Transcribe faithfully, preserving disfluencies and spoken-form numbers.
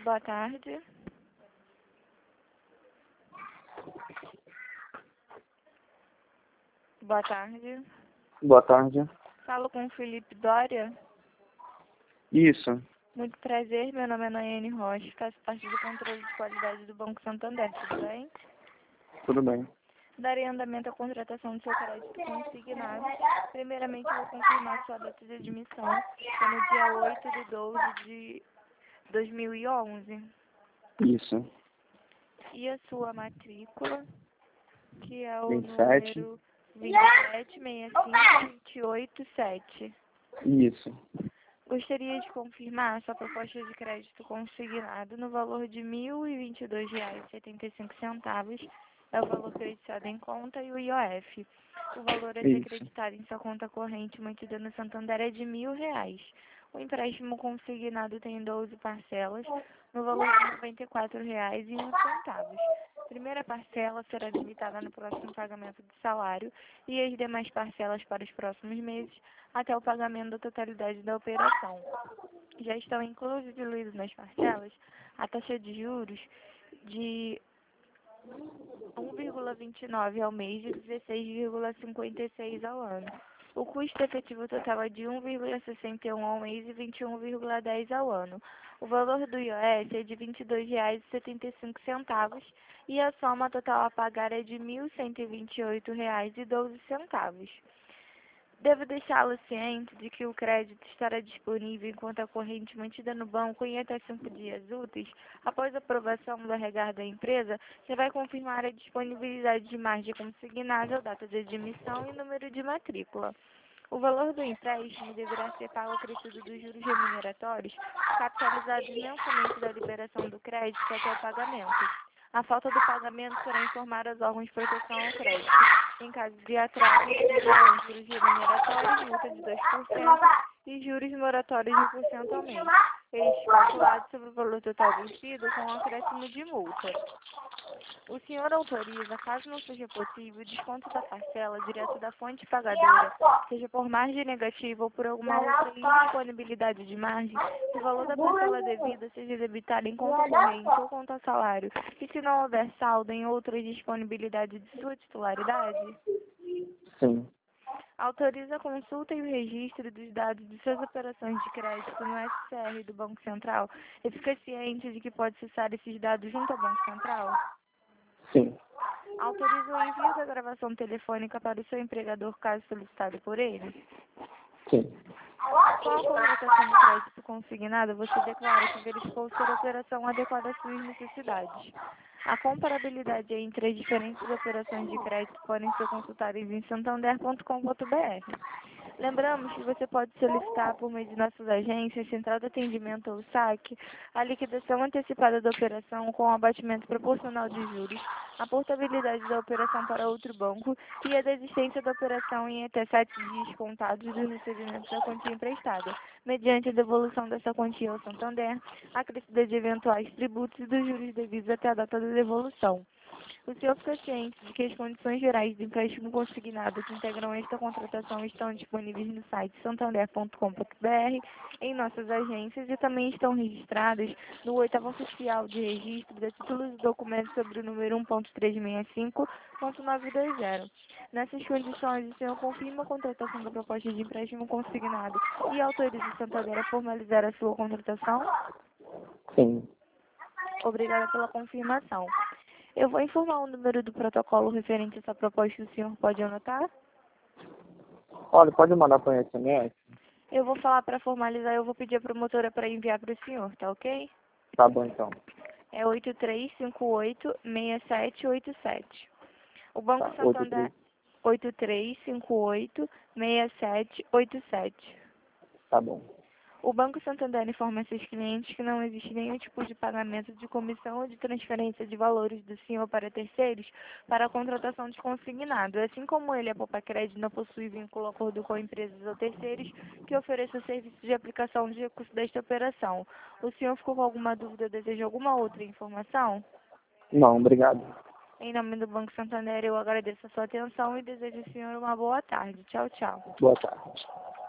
Boa tarde. Boa tarde. Boa tarde. Falo com o Felipe Dória. Isso. Muito prazer, meu nome é Nayane Rocha, faço parte do controle de qualidade do Banco Santander, tudo bem? Tudo bem. Darei andamento à contratação do seu crédito consignado. Primeiramente, eu vou confirmar sua data de admissão, que é no dia oito de doze de dois mil e onze. Isso. E a sua matrícula, que é o vinte e sete. número vinte e sete, sessenta e cinco, vinte e oito, sete. Isso. Gostaria de confirmar sua proposta de crédito consignado no valor de mil e vinte e dois reais e setenta e cinco centavos. É o valor creditado em conta e o I O F. O valor a ser Isso. creditado em sua conta corrente mantida no Santander é de mil reais. O empréstimo consignado tem doze parcelas, no valor de noventa e quatro reais e um centavo. A primeira parcela será limitada no próximo pagamento do salário e as demais parcelas para os próximos meses, até o pagamento da totalidade da operação. Já estão incluídos nas parcelas a taxa de juros de um vírgula vinte e nove ao mês e dezesseis vírgula cinquenta e seis ao ano. O custo efetivo total é de um vírgula sessenta e um ao mês e vinte e um vírgula dez ao ano. O valor do I O S é de vinte e dois reais e setenta e cinco centavos e a soma total a pagar é de mil cento e vinte e oito reais e doze centavos. Devo deixá-lo ciente de que o crédito estará disponível em conta corrente mantida no banco em até cinco dias úteis. Após a aprovação do regar da empresa, você vai confirmar a disponibilidade de margem consignável, data de admissão e número de matrícula. O valor do empréstimo deverá ser pago acrescido dos juros remuneratórios, capitalizados mensalmente da liberação do crédito até o pagamento. A falta do pagamento será informar aos órgãos de proteção ao crédito. Em caso de atraso, serão juros remuneratórios, multa de dois por cento e juros moratórios de um por cento ao mês. Este calculado sobre o valor total vencido com um acréscimo de multa. O senhor autoriza, caso não seja possível, o desconto da parcela direto da fonte pagadora, seja por margem negativa ou por alguma outra indisponibilidade de margem, se o valor da parcela devida seja debitado em conta corrente ou conta salário, e se não houver saldo em outras disponibilidades de sua titularidade? Sim. Autoriza a consulta e o registro dos dados de suas operações de crédito no S C R do Banco Central e fica ciente de que pode acessar esses dados junto ao Banco Central? Sim. Autoriza o envio da gravação telefônica para o seu empregador, caso solicitado por ele? Sim. Com a contratação de crédito consignado, você declara que verificou ser a operação adequada às suas necessidades. A comparabilidade entre as diferentes operações de crédito podem ser consultadas em santander ponto com ponto br. Lembramos que você pode solicitar por meio de nossas agências, Central de Atendimento ou saque, a liquidação antecipada da operação com abatimento proporcional de juros, a portabilidade da operação para outro banco e a desistência da operação em até sete dias contados do recebimento da quantia emprestada, mediante a devolução dessa quantia ao Santander, acrescida de eventuais tributos e dos juros devidos até a data da devolução. O senhor fica ciente de que as condições gerais do empréstimo consignado que integram esta contratação estão disponíveis no site santander ponto com ponto br, em nossas agências e também estão registradas no oitavo oficial de registro de títulos e documentos sobre o número um ponto trezentos e sessenta e cinco ponto novecentos e vinte. Nessas condições, o senhor confirma a contratação da proposta de empréstimo consignado e autoriza o Santander a formalizar a sua contratação? Sim. Obrigada pela confirmação. Eu vou informar o número do protocolo referente a essa proposta, o senhor pode anotar? Olha, pode mandar para o S M S? Eu vou falar para formalizar, eu vou pedir a promotora para enviar para o senhor, tá ok? Tá bom, então. É oito três cinco oito, seis sete oito sete. O Banco Tá. Santander... oito três cinco oito, seis sete oito sete. Tá bom. O Banco Santander informa seus clientes que não existe nenhum tipo de pagamento de comissão ou de transferência de valores do senhor para terceiros para a contratação de consignado. Assim como ele, a Poupa Crédito, não possui vínculo acordo com empresas ou terceiros que ofereçam serviços de aplicação de recursos desta operação. O senhor ficou com alguma dúvida ou deseja alguma outra informação? Não, obrigado. Em nome do Banco Santander, eu agradeço a sua atenção e desejo ao senhor uma boa tarde. Tchau, tchau. Boa tarde.